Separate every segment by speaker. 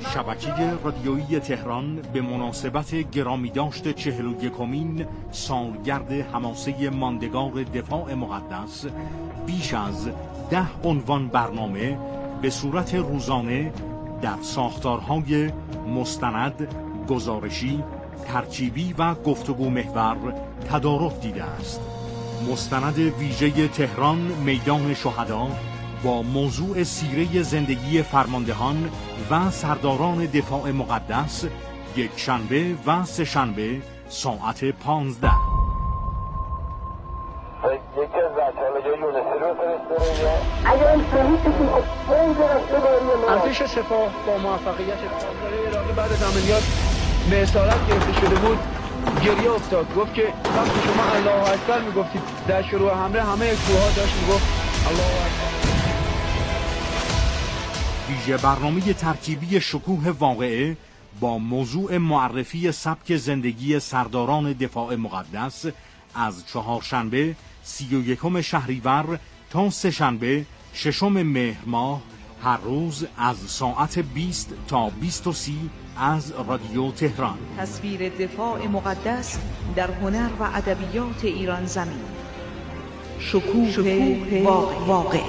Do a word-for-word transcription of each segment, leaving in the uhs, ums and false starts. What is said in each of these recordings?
Speaker 1: شبکه رادیویی تهران به مناسبت گرامی داشت چهل و یکمین سالگرد حماسه ماندگار دفاع مقدس بیش از ده عنوان برنامه به صورت روزانه در ساختارهای مستند، گزارشی، ترکیبی و گفتگو محور تدارک دیده است. مستند ویژه تهران میدان شهدا با موضوع سیره زندگی فرماندهان و سرداران دفاع مقدس، یک شنبه و سه شنبه ساعت پانزده.
Speaker 2: ارتش سپاه با موفقیت سازمان عراقی بعد از عملیات به اسارت گرفته شده بود گریه افتاد. گفت که وقتی شما الله اکبر میگفتید در شروع حمله همه کوهها داشت میگفت الله اکبر.
Speaker 1: ویژه برنامه ترکیبی شکوه واقعه با موضوع معرفی سبک زندگی سرداران دفاع مقدس از چهارشنبه سی و یکم شهریور تا سه شنبه ششم مهر ماه هر روز از ساعت بیست تا بیست و سی از رادیو تهران.
Speaker 3: تصویر دفاع مقدس در هنر و ادبیات ایران زمین. شکوه, شکوه واقع. واقع.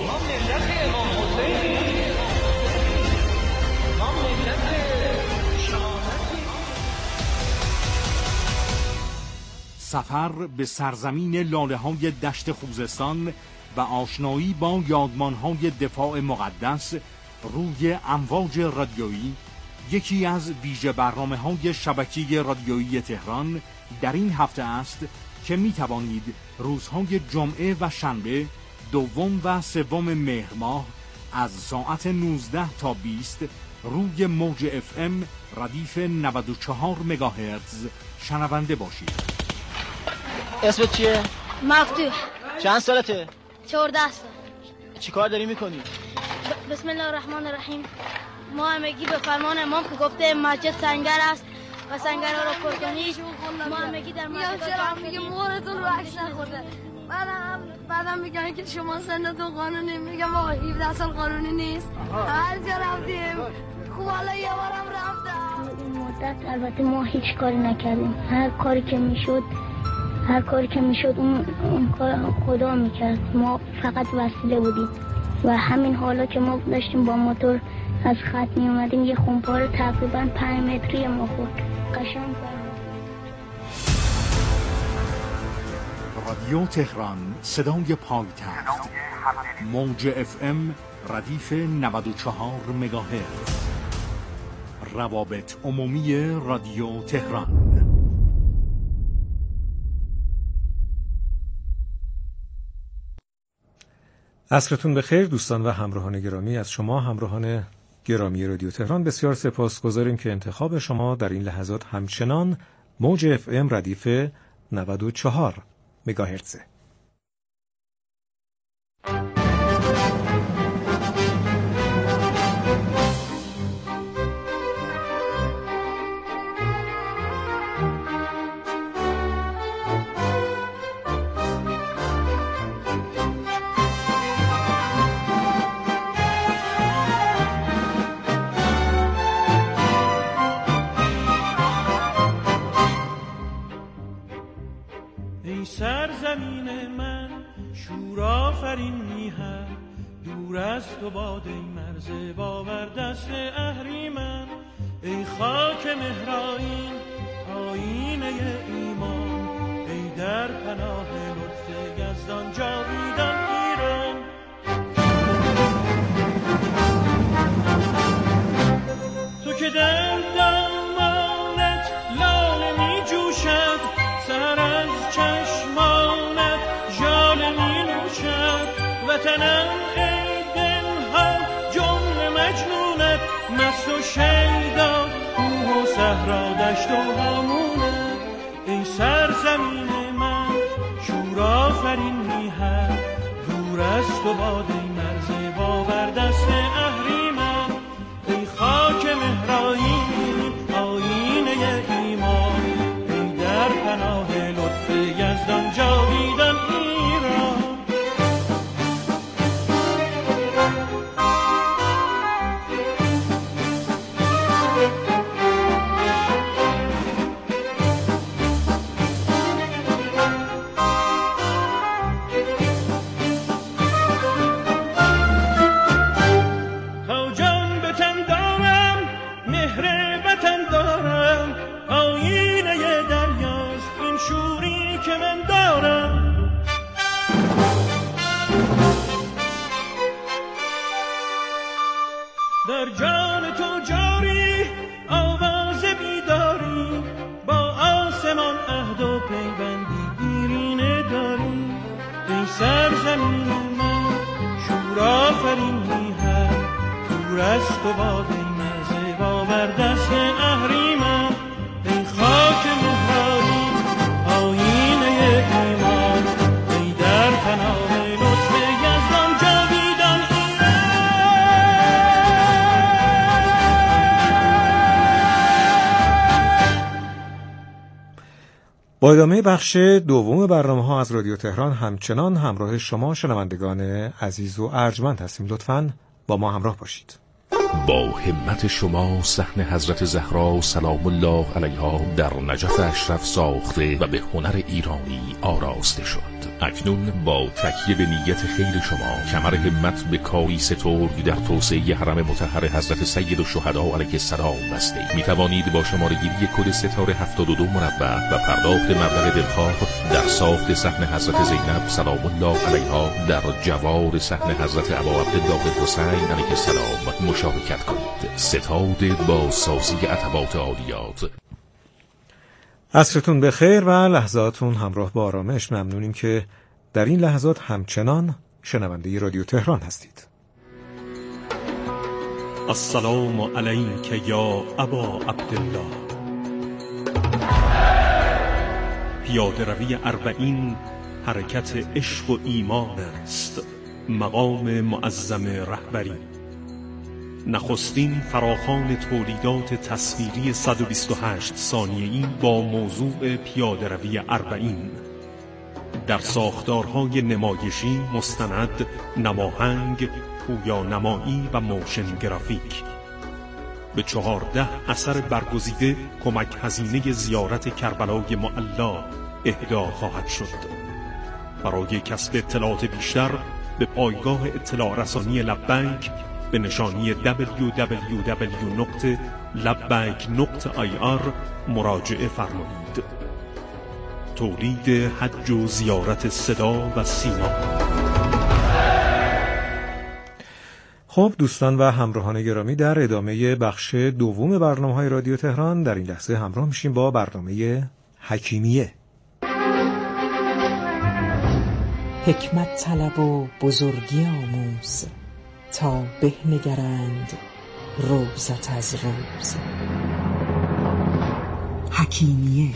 Speaker 1: سفر به سرزمین لاله‌های دشت خوزستان و آشنایی با یادمان‌های دفاع مقدس روی امواج رادیویی یکی از ویژه برنامه‌های شبکه رادیویی تهران در این هفته است که می‌توانید روزهای جمعه و شنبه دوم و سوم مهر ماه از ساعت نوزده تا بیست روی موج اف ام ردیف نود و چهار مگاهرتز شنونده باشید.
Speaker 4: اسمت چیه؟
Speaker 5: مفتوح.
Speaker 4: چند سالته؟
Speaker 5: چهارده سال.
Speaker 4: چی کار داری میکنی؟
Speaker 5: ب... بسم الله الرحمن الرحیم. ما همگی به فرمان امام که گفته مسجد سنگر است و سنگر را پر کنید، ما همگی در مسجد جمع میگه مورتون رو عکس نخورده. بعدم بعدم میگن که شما سنتون قانونی، میگم آقا هفده سال قانونی نیست. هر جا رفتیم خوب حالا یه بارم رفتم. این مدت البته ما هیچ کاری نکردیم، هر کاری که میشد هر کاری که میشد اون, اون کار خدا میکرد، ما فقط وسیله بودیم و همین حالا که ما داشتیم با موتور از خط میومدیم یه خونپاره تقریبا پنج متری ما خورد. قشنگ
Speaker 1: رادیو تهران صدای پایتخت، موج اف ام ردیف نود و چهار مگاهرتز. روابط عمومی رادیو تهران.
Speaker 6: عصرتون بخیر دوستان و همراهان گرامی. از شما همراهان گرامی رادیو تهران بسیار سپاسگزاریم که انتخاب شما در این لحظات همچنان موج اف ام ردیف نود و چهار مگاهرتز.
Speaker 7: سرزمین من شور آفرین میهن، دور از تو باد ای مرز باور دست اهریمن. ای خاک مهرآیین آیینه ایمان، ای در پناه لطف یزدان جاویدان ایران. تو که در دامانت لاله می جوشد، سر از چشمانت ژاله می نوشد. وطنم ای دلها جمله مجنونت، مست و شیدا کوه و صحرا دشت و هامونت. ای سرزمین من شور آفرین میهن، دور از تو باد ای مرز باور دست اهریمن. ای خاک مهرآیین آیینه ایمان، ای در پناه لطف یزدان جاویدان ایران. در جان تو جاری آواز بیداری، با آسمان عهد و پیوندی دیرینه داری. ای سرزمین من شور آفرینی هر دور از تو باد ای مزه باور دست اهریمن. ای خاک مهرانی آیینه ایمان، ای در تناب لطف یزدان جاویدان
Speaker 6: با ادامه بخش دوم برنامه ها از رادیو تهران همچنان همراه شما شنوندگان عزیز و ارجمند هستیم. لطفاً با ما همراه باشید.
Speaker 8: با همت شما صحن حضرت زهرا سلام الله علیها در نجف اشرف ساخته و به هنر ایرانی آراسته شد. اکنون با تکیه به نیت خیر شما کمر همت به کاری سترگ در توسعه حرم مطهر حضرت سید الشهدا علیه السلام بسته می توانید با شماره‌گیری کد ستاره هفتاد و دو مربع و پرداخت مبلغ دلخواه در ساخت صحن حضرت زینب سلام الله علیها در جوار صحن حضرت ابا عبدالله حسین علیه السلام مشارکت کنید. ستاد با سازی عتبات عالیات.
Speaker 6: عصرتون بخیر و لحظاتون همراه با آرامش. ممنونیم که در این لحظات همچنان شنونده رادیو تهران هستید.
Speaker 9: السلام علیک یا ابا عبدالله. پیاده روی اربعین حرکت عشق و ایمان است، مقام معظم رهبری. نخستین فراخوان تولیدات تصویری صد و بیست و هشت ثانیه‌ای با موضوع پیاده روی اربعین در ساختارهای نمایشی، مستند، نماهنگ، پویانمایی و موشن گرافیک. به چهارده اثر برگزیده کمک هزینه زیارت کربلای معلا اهدا خواهد شد. برای کسب اطلاعات بیشتر به پایگاه اطلاع رسانی لبیک به نشانی دبلیو دبلیو دبلیو نقطه لبیک نقطه آی آر مراجعه فرمایید. تولید حج و زیارت صدا و سیما.
Speaker 6: خب دوستان و همراهان گرامی، در ادامه بخش دوم برنامه‌های رادیو تهران در این لحظه همراه میشیم با برنامه حکیمیه.
Speaker 10: حکمت طلب و بزرگی آموز تا به نگرند روزت از روز. حکیمیه.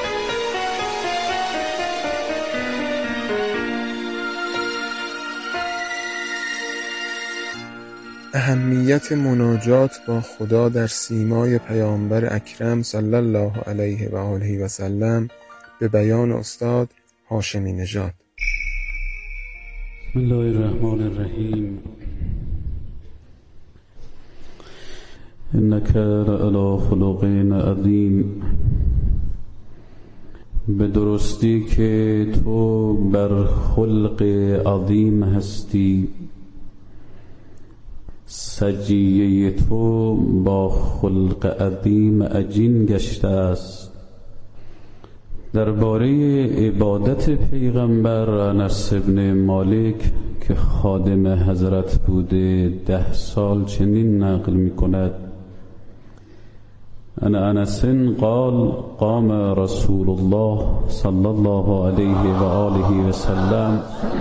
Speaker 11: اهمیت مناجات با خدا در سیمای پیامبر اکرم صلی الله علیه و آله و سلم به بیان استاد هاشمی نژاد.
Speaker 12: بسم الله الرحمن الرحیم. انک لعلی خلق عظیم. به درستی که تو بر خلق عظیم هستی، سجیه تو با خلق عظیم عجین گشته است. درباره عبادت پیغمبر انس بن مالک که خادم حضرت بوده ده سال چنین نقل می کند: ان انس قال قام رسول الله صلی الله علیه و آله و سلم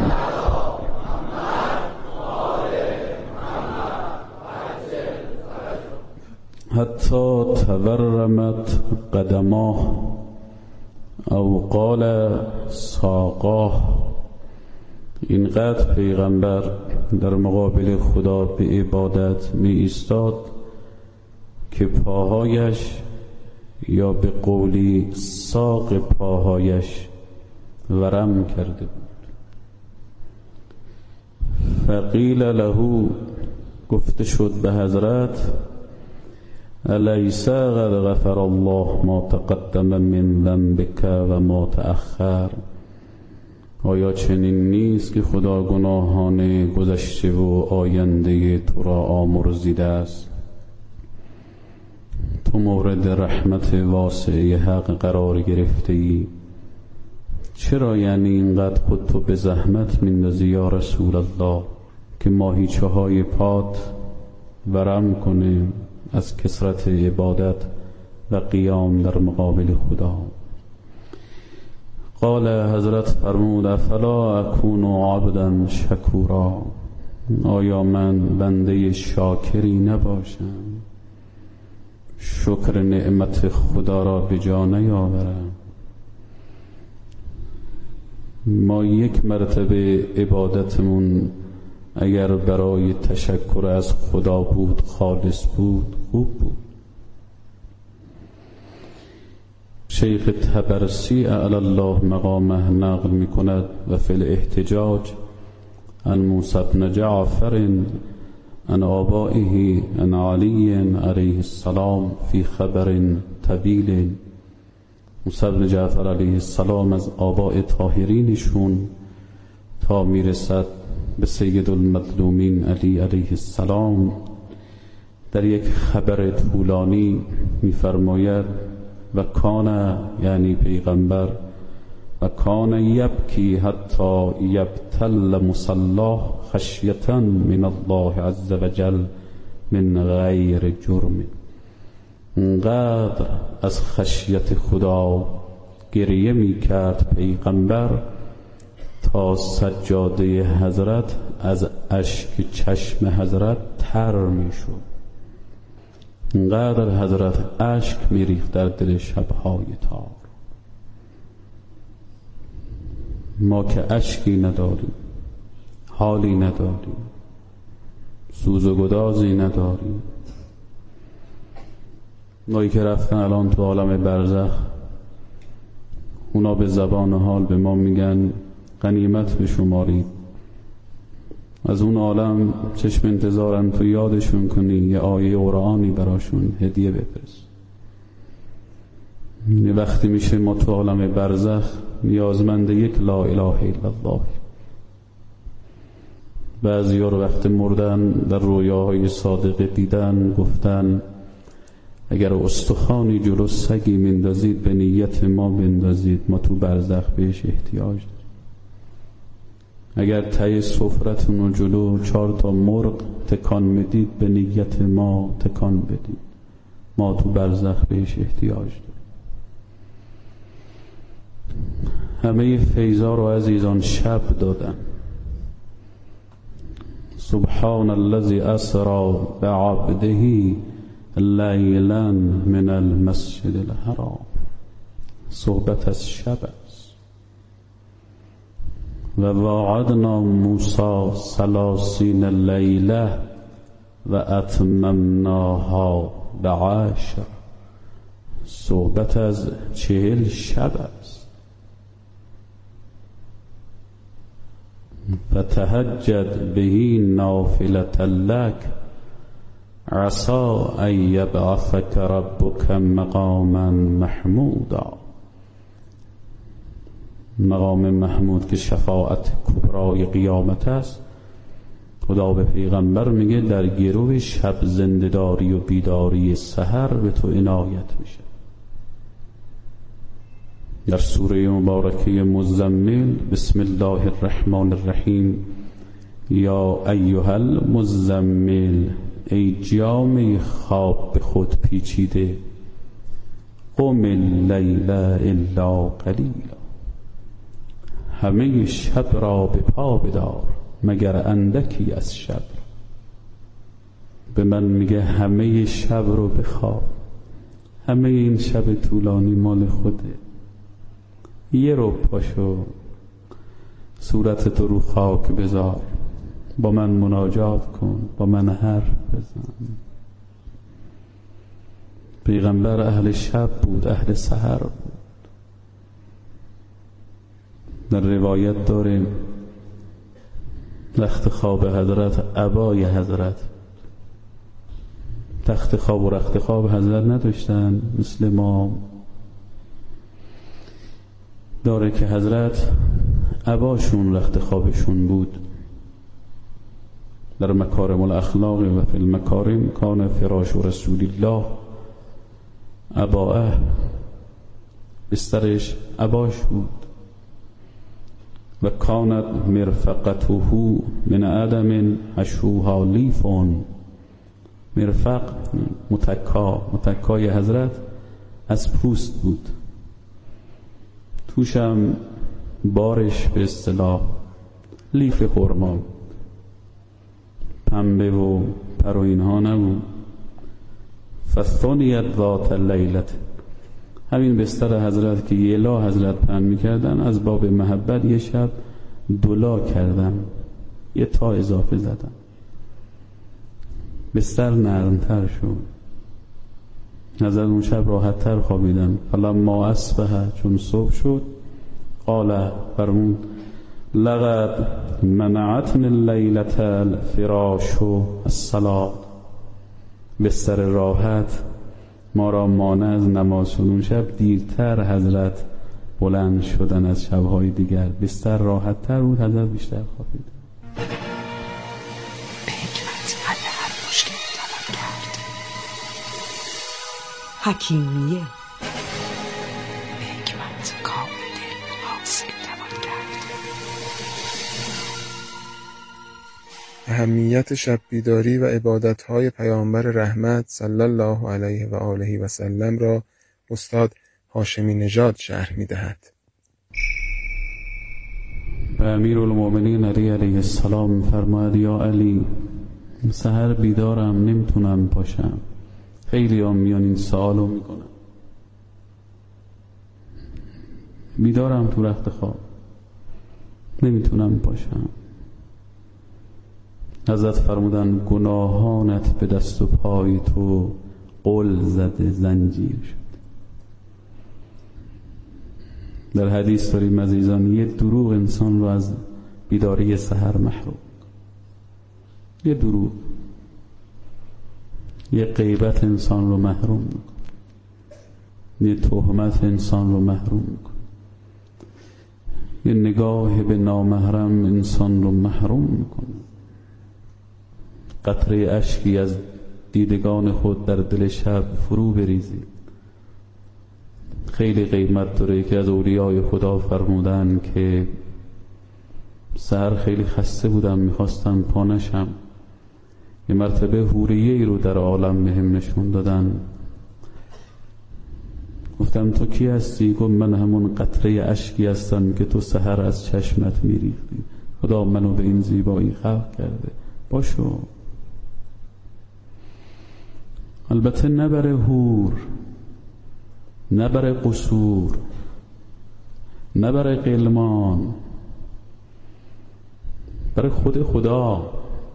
Speaker 12: حتی تورمت قدماه او قال ساقاه. اینقدر پیغمبر در مقابل خدا به عبادت می ایستاد که پاهایش یا به قولی ساق پاهایش ورم کرده بود. فقیل له، گفته شد به حضرت: الیس قد غفر الله ما تقدم من ذنبک و ما تأخر؟ آیا چنین نیست که خدا گناهان گذشته و آینده تو را آمرزیده است؟ تو مورد رحمت واسعه حق قرار گرفته ای، چرا یعنی اینقدر خودتو به زحمت میندازی یا رسول الله که ماهیچه های پات ورم کنه از کثرت عبادت و قیام در مقابل خدا. قال حضرت فرمود افلا اکون عبدا شکورا، آیا من بنده شاکری نباشم، شکر نعمت خدا را به جا نیاورم؟ ما یک مرتبه عبادتمون اگر برای تشکر از خدا بود، خالص بود، خوب بود. شیخ طبرسی اعلی الله مقامه نقل می کند و فی الاحتجاج عن موسی بن جعفر عن آبائه عن علی علیه السلام فی خبر طویل. موسی بن جعفر علیه السلام از آباء طاهرینشون تا میرسد به سید المظلومین علی علیه السلام در یک خبر طولانی میفرماید و کان، یعنی پیغمبر، و کان یبکی حتی یبتل مصلاه خشیتا من الله عز وجل من غیر جرم. انقدر از خشیت خدا گریه می کرد پیغمبر تا سجاده حضرت از اشک چشم حضرت تر می شد. انقدر حضرت اشک می ریخت در دل شبهای تار. ما که اشکی نداریم، حالی نداریم، سوز و گدازی نداریم. مایی که رفتن الان تو عالم برزخ، اونا به زبان حال به ما میگن غنیمت بشمارید، از اون عالم چشم انتظارن تو یادشون کنی، یه آیه قرآنی براشون هدیه بفرست. یه وقتی میشه ما تو عالم برزخ نیازمند یک لا اله الا الله. بعضی ها رو وقت مردن در رویاهای صادقه دیدن، گفتن اگر استخوانی جلو سگی مندازید به نیت ما بندازید، ما تو برزخ بهش احتیاج داریم. اگر تای سفرتون رو جلو چهار تا مرغ تکان میدید به نیت ما تکان بدید، ما تو برزخ بهش احتیاج داریم. همه فیضا رو عزیزان شب دادن. سبحان الذی اسری بعبده لیلا من المسجد الحرام. صحبت از شب است. و واعدنا موسی ثلاثین لیله و اتممناها بعشر. صحبت از چهل شب است. فتهجد به نافلة لک عسى ان یبعثک ربک مقاما محمودا. مقام محمود که شفاعت کبرای قیامت است. خدا به پیغمبر میگه در گرو شب زنده‌داری و بیداری سحر به تو عنایت میشه. در سوره مبارکه مزمل بسم الله الرحمن الرحیم یا ایها المزمل، ای جامه خواب به خود پیچیده، قم اللیل الا قلیلا، همه شب را به پا بدار مگر اندکی از شب. به من میگه همه شب رو بخواب، همه این شب طولانی مال خوده. یه رو پاشو صورتت رو خاک بذار، با من مناجات کن، با من حرف بزن. پیغمبر اهل شب بود، اهل سحر بود. در روایت داره رخت خواب حضرت عبای حضرت. تخت خواب و رخت خواب حضرت نداشتن مثل ما. داره که حضرت عباشون رخت خوابشون بود. در مکارم الاخلاق و فی المکارم کان فراش رسول الله عباءه، بسترش عباش بود. و کانت مرفقته من آدم حشوها لیفون، مرفق متکا متکای حضرت از پوست بود، توشم بارش به اصطلاح لیف خرما بود، پنبه و پر و اینها نبود. فثنیت ذات لیلت، همین بستر حضرت که یلا حضرت پهن میکردن از باب محبت یه شب دولا کردم، یه تا اضافه زدم، بستر نرمتر شد. حضرت اون شب راحت تر خوابیدن. فلما اصبح، چون صبح شد، قال فرمود لقد منعتنی اللیلة الفراش الصلاة، بستر راحت ما را مانع از نماز شد. اون شب دیرتر حضرت بلند شدن از شبهای دیگر، بستر راحت تر بود، حضرت بیشتر خوابید.
Speaker 10: به حکمت حل هر مشکل طلب کرد. حکیمیه، به حکمت کام دل حاصل توان کرد.
Speaker 11: اهمیت شب بیداری و عبادت‌های پیامبر رحمت صلی الله علیه و آله و سلم را استاد هاشمی نژاد شرح می‌دهد.
Speaker 12: و امیرالمؤمنین علی علیه السلام فرماید یا علی، سحر بیدارم، نمیتونم پاشم. خیلی هم میان این سوالو میکنم، بیدارم تو رخت خواب، نمیتونم پاشم. حضرت فرمودن گناهانت به دست و پای تو قل زده زنجیر شد. در حدیث داریم عزیزان، یه دروغ انسان رو از بیداری سحر محروم، یه دروغ، یه غیبت انسان رو محروم میکنه، یه تهمت انسان رو محروم میکنه، یه نگاه به نامحرم انسان رو محروم میکنه. قطره اشکی از دیدگان خود در دل شب فرو بریزید، خیلی قیمت داره. که از اولیای خدا فرمودن که سحر خیلی خسته بودم، میخواستم پا نشم، یه مرتبه حوریه‌ای رو در عالم بهم نشون دادن. گفتم تو کی هستی؟ گفت من همون قطره اشکی هستم که تو سحر از چشمت میریختی. خدا منو به این زیبایی خلق کرده، باشو. البته نبره حور، نبره قصور، نبره قلمان، برای خود خدا،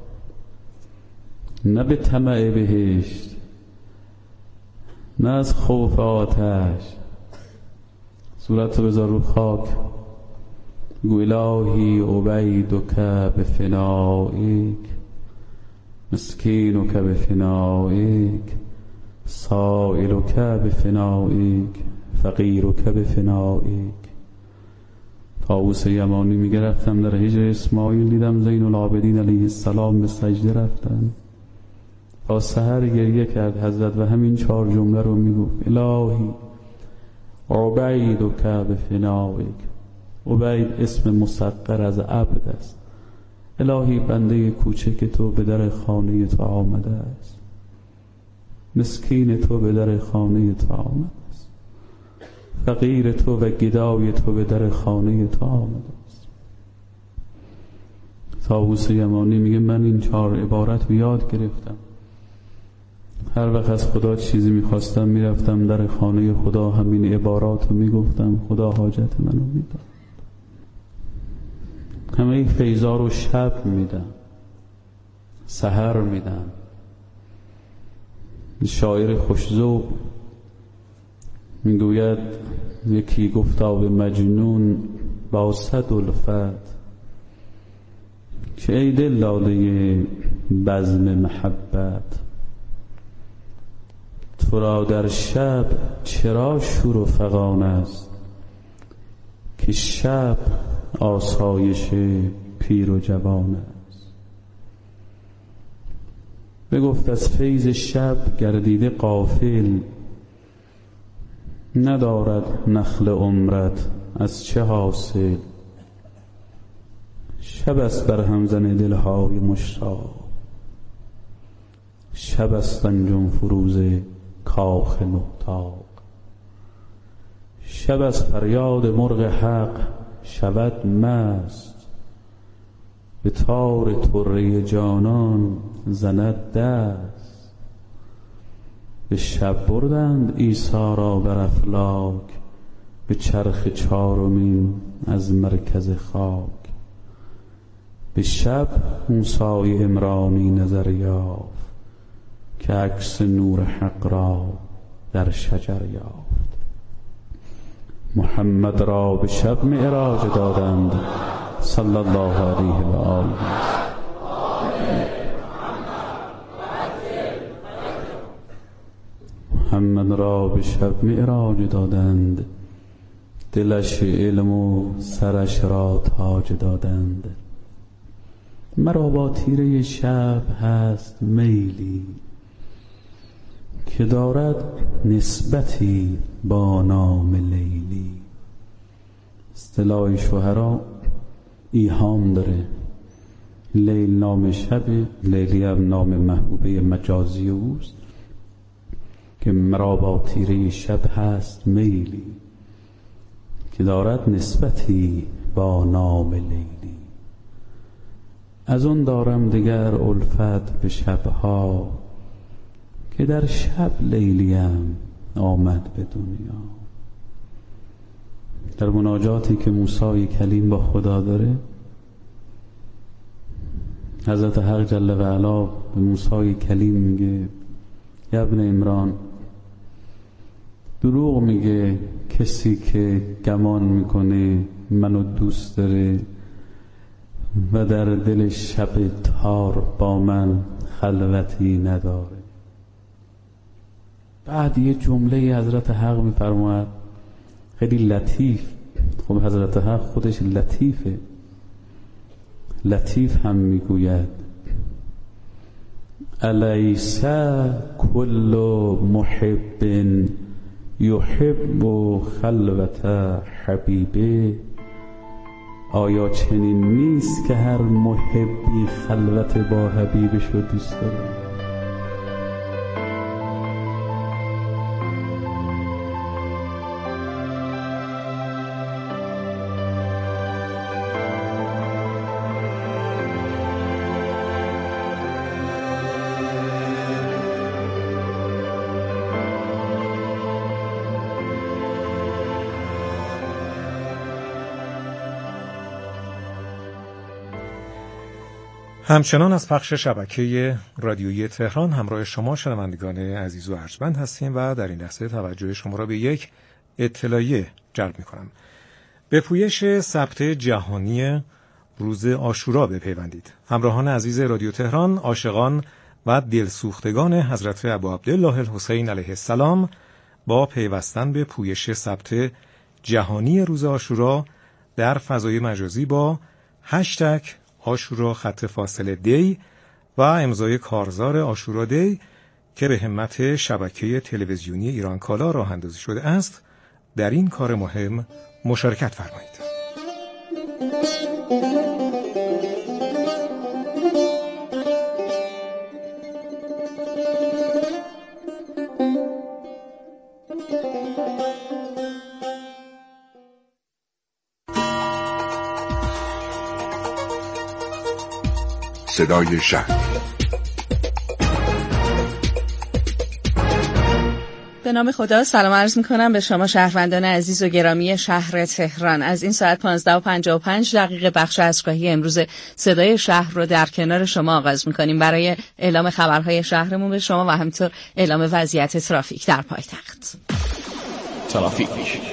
Speaker 12: نه به طمع بهشت، نه از خوف آتش. صورت رو بذار رو خاک، گو الهی عبیدک بفنائک، مسکینک بفنائک، سائلک بفنائک، فقیرک بفنائک. طاووس یمانی میگه رفتم در هجر اسماعیل، دیدم زین العابدین علیه السلام به سجده رفتن، تا سحر گریه کرد حضرت و همین چهار جمله رو میگفت الهی عبیدک بفنائک. عبید اسم مصغر از عبد است. الهی بنده کوچک تو به در خانه تو آمده است، مسکین تو به در خانه تو آمده است، فقیر تو و گدای تو به در خانه تو آمده است. طاووس یمانی میگه من این چهار عبارت رو یاد گرفتم، هر وقت از خدا چیزی میخواستم میرفتم در خانه خدا، همین عبارات رو میگفتم، خدا حاجت منو میداد. همه فیضا رو شب میدم، سحر میدم. شاعر خوشذوق میگوید یکی گفتا به مجنون با صد الفت که ای دل داده بزم محبت، تو را در شب چرا شور و فغان است، که شب آسایش پیر و جوان است. بگفت از فیض شب گردیده غافل، ندارد نخل عمرت از چه حاصل، شب است بر هم زن دلهای مشتاق، شب شب است انجم فروز کاخ نهتاق. شب از فریاد مرغ حق شود مست، به تار طره جانان زند دست. به شب بردند عیسی را بر افلاک، به چرخ چارمین از مرکز خاک. به شب موسی عمرانی نظر یافت، که عکس نور حق را در شجر یافت. محمد را به شب معراج دادند صلی الله علیه و آله. محمد را به شب معراج دادند، دلش علم و سرش را تاج دادند. مرا با تیره شب هست میلی، که دارد نسبتی با نام لیلی. اصطلاح شهرا ایهام داره. لیل نام شب، لیلی هم نام محبوبه مجازی اوست، که مرا با تیره شب هست میلی، که دارد نسبتی با نام لیلی. از اون دارم دگر الفت به شبها، که در شب لیلیم آمد به دنیا. در مناجاتی که موسی کلیم با خدا داره، حضرت حق جل و علا به موسی کلیم میگه یا ابن عمران، دروغ میگه کسی که گمان میکنه منو دوست داره و در دل شب تار با من خلوتی نداره. بعد یه جمله حضرت حق میفرماید خیلی لطیف. خب حضرت حق خودش لطیفه. لطیف هم میگوید الیس کل محب یحب خلوت حبیبه. آیا چنین نیست که هر محبی خلوت با حبیبش رو دوست داره؟
Speaker 6: همچنان از پخش شبکه رادیویی تهران همراه شما شنوندگان عزیز و ارجمند هستیم و در این لحظه توجه شما را به یک اطلاعیه جلب می‌کنم. به پویش ثبت جهانی روز عاشورا بپیوندید. همراهان عزیز رادیو تهران، عاشقان و دلسوختگان حضرت ابو عبدالله الحسین علیه السلام با پیوستن به پویش ثبت جهانی روز عاشورا در فضای مجازی با هشتگ عاشورا خط فاصله دی و امضای کارزار عاشورا دی که به همت شبکه تلویزیونی ایران کالا راه اندازی شده است، در این کار مهم مشارکت فرمایید.
Speaker 13: صدای شهر.
Speaker 14: به نام خدا سلام عرض می‌کنم به شما شهروندان عزیز و گرامی شهر تهران. از این ساعت پانزده و پنجاه و پنج دقیقه بخش عصرگاهی امروز صدای شهر رو در کنار شما آغاز می‌کنیم برای اعلام خبرهای شهرمون به شما و همینطور اعلام وضعیت ترافیک در پایتخت.
Speaker 8: ترافیک.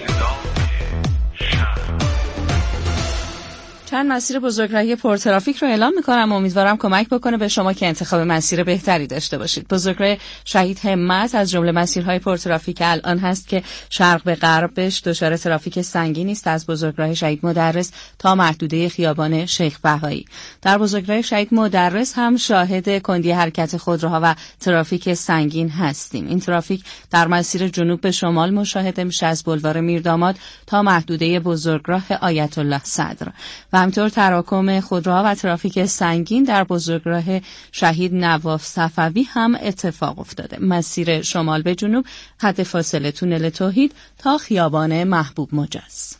Speaker 14: چند مسیر بزرگراهی پرترافیک رو اعلام می‌کنم. امیدوارم کمک بکنه به شما که انتخاب مسیر بهتری داشته باشید. بزرگراه شهید همت از جمله مسیرهای پرترافیک الان هست که شرق به غربش دچار ترافیک سنگینی است، از بزرگراه شهید مدرس تا محدوده خیابان شیخ بهایی. در بزرگراه شهید مدرس هم شاهد کندی حرکت خودروها و ترافیک سنگین هستیم. این ترافیک در مسیر جنوب به شمال مشاهده میشه از بلوار میرداماد تا محدوده بزرگراه آیت الله صدر و و همینطور تراکم خودروها و ترافیک سنگین در بزرگراه شهید نواف صفوی هم اتفاق افتاده. مسیر شمال به جنوب خط فاصله تونل توحید تا خیابان محبوب مجاز.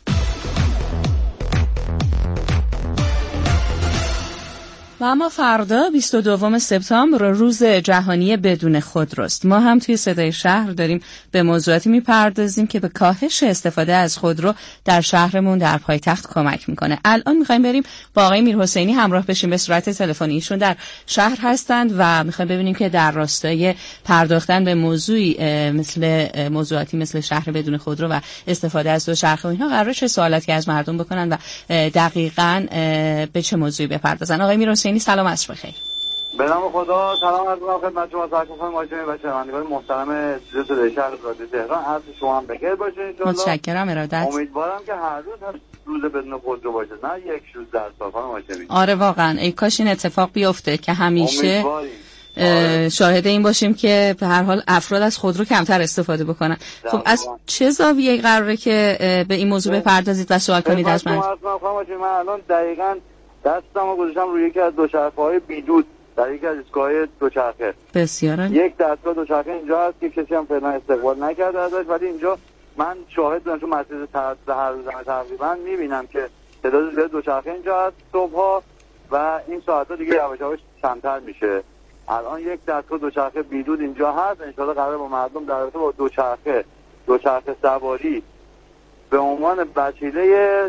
Speaker 14: و اما فردا بیست و دوم سپتامبر روز جهانی بدون خودروست. ما هم توی صدای شهر داریم به موضوعاتی میپردازیم که به کاهش استفاده از خودرو در شهرمون در پایتخت کمک میکنه. الان میخوایم بریم با آقای میرحسینی همراه بشیم به صورت تلفنی. ایشون در شهر هستند و میخوایم ببینیم که در راستای پرداختن به موضوعی مثل موضوعاتی مثل شهر بدون خودرو و استفاده از دوچرخه و اینها قراره چه سوالاتی از مردم بکنن و دقیقاً به چه موضوعی بپردازن. آقای میرحسینی سلام عصر بخیر.
Speaker 15: به نام خدا سلام عرض می‌کنم خدمت شما سرکارخانه ماشین و شنوندگان محترم استودیو صدای شهر رادیو تهران. عرض شما هم بخیر باشه ان شاءالله.
Speaker 14: متشکرم ارادت.
Speaker 15: امیدوارم که هر روز هم روز بدون خودرو باشه، نه یک روز در سال خانم ماشین.
Speaker 14: آره واقعا ای کاش این اتفاق بیفته که همیشه شاهد این باشیم که به هر حال افراد از خودرو کمتر استفاده بکنن. خب از چه زاویه‌ای قراره که به این موضوع بپردازید و سوال کنید از من؟
Speaker 15: من الان دقیقاً دستمو گذاشتم روی یکی از دوچرخه‌های بیدود در یکی از ایستگاه دوچرخه.
Speaker 14: بسیار عالی.
Speaker 15: یک دستگاه دوچرخه اینجا هست که کسی هم فعلا استقبال نکرده ازش، ولی اینجا من شاهد بودم چون مسیر هر روزانه تقریبا میبینم که تعداد زیاد دوچرخه اینجا هست صبح‌ها و این ساعت‌ها دیگه یواش یواش کمتر میشه. الان یک دستگاه دوچرخه بیدود اینجا هست. ان شاءالله قراره با مردم در رابطه با دوچرخه دوچرخه سواری به عنوان وسیله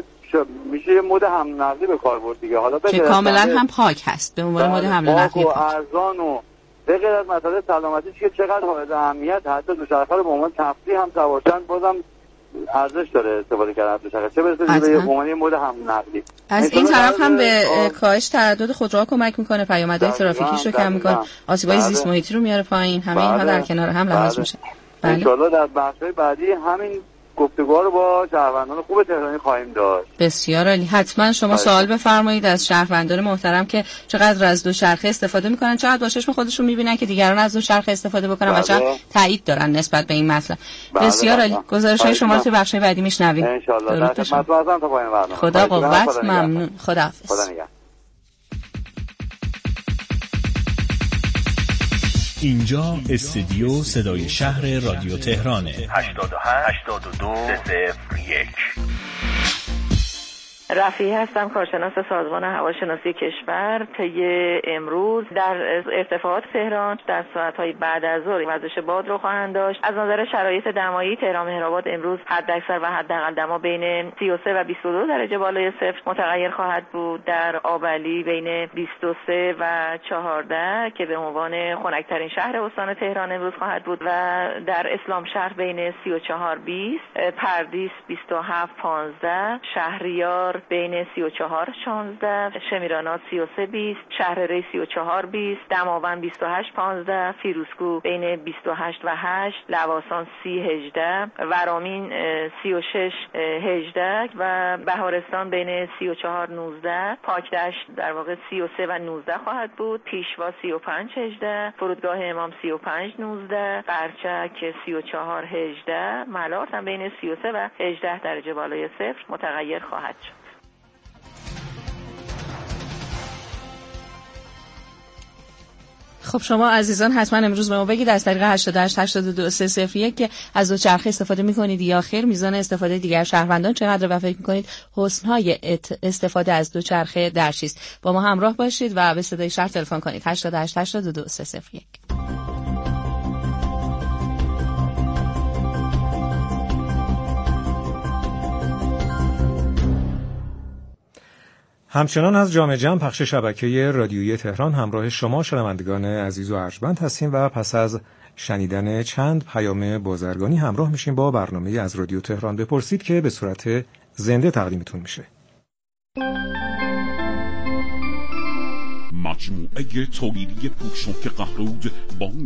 Speaker 15: میشه یه مود هم نقلی به کار برد دیگه. حالا
Speaker 14: که کاملا هم پاک هست به عنوان مود حمل نقلی
Speaker 15: و ارزان و به غیر از مسئله سلامتی که چقدر حائز اهمیت، حتی دوچرخه رو به عنوان تفریح هم سوارشن بازم ارزش داره استفاده کردن از دوچرخه، چه برسه به عنوان یه مود هم نقلی.
Speaker 14: از این طرف هم به کاهش تردد خودروها کمک میکنه، پیامدهای ترافیکیش رو کم میکنه، آسیب‌های زیست محیطی رو میاره پایین. همه اینها در کنار هم لحاظ میشه.
Speaker 15: بله. ان شاءالله در بحث‌های بعدی همین گفتگوها رو با شهروندان خوب تهرانی خواهیم داشت.
Speaker 14: بسیار عالی. حتما شما سوال بفرمایید از شهروندان محترم که چقدر از دوچرخه استفاده میکنن، چقدر با چشم خودشون میبینن که دیگران از دوچرخه استفاده بکنن و چقدر تایید دارن نسبت به این مطلب. بسیار عالی. گزارش‌های شما رو تو بخش بعدی میشنویم.
Speaker 15: ان شاء الله. در خدمت هستم تا پایان برنامه.
Speaker 14: خدا قوت. ممنون. خداحافظ.
Speaker 15: خدا نگهدار.
Speaker 16: اینجا استودیو صدای شهر رادیو تهرانه. هشتاد و هشت هشتاد و دو صفر یک.
Speaker 17: رفیعی هستم، کارشناس سازمان هواشناسی کشور. طی امروز در ارتفاعات تهران در ساعت‌های بعد از ظهر وزش باد رو خواهند داشت. از نظر شرایط دمایی تهران مهرآباد امروز حداکثر و حداقل دما بین سی و سه و بیست و دو درجه بالای صفر متغیر خواهد بود. در آبلی بین بیست و سه و چهارده که به عنوان خنک‌ترین شهر استان تهران امروز خواهد بود و در اسلام شهر بین سی و چهار بیست، پردیس بیست و هفت پانزده، شهریار بین سی و چهار شانزده، شمیرانات سی و سه بیست، شهرری سی و چهار بیست، دماوند بیست و هشت پانزده، فیروزکوه بین بیست و هشت و هشت، لواسان سی هجده، ورامین سی و شش هجده و بهارستان بین سی و چهار نوزده، پاکدشت در واقع سی و سه و نوزده خواهد بود، پیشوا سی و پنج هجده، فرودگاه امام سی و پنج نوزده، قرچک سی و چهار هجده، ملات هم بین سی و سه و هجده درجه بالای صفر متغیر خواهد شد.
Speaker 14: خب شما عزیزان حتما امروز به ما بگید از طریق هشتاد و هشت هشتاد و دو سه صفر یک که از دوچرخه استفاده می‌کنید یا خیر، میزان استفاده دیگر شهروندان چقدر و فکر می‌کنید حسن‌های استفاده از دوچرخه در چیست؟ با ما همراه باشید و به صدای شهر تلفن کنید هشتاد و هشت هشتاد و دو سه صفر یک.
Speaker 6: همچنان از جام جم پخش شبکه رادیویی تهران همراه شما شنوندگان عزیز و ارجمند هستیم و پس از شنیدن چند پیام بازرگانی همراه میشیم با برنامه از رادیو تهران بپرسید که به صورت زنده تقدیمتون میشه.
Speaker 18: مجموعه تولیدی پوشاک قهرود با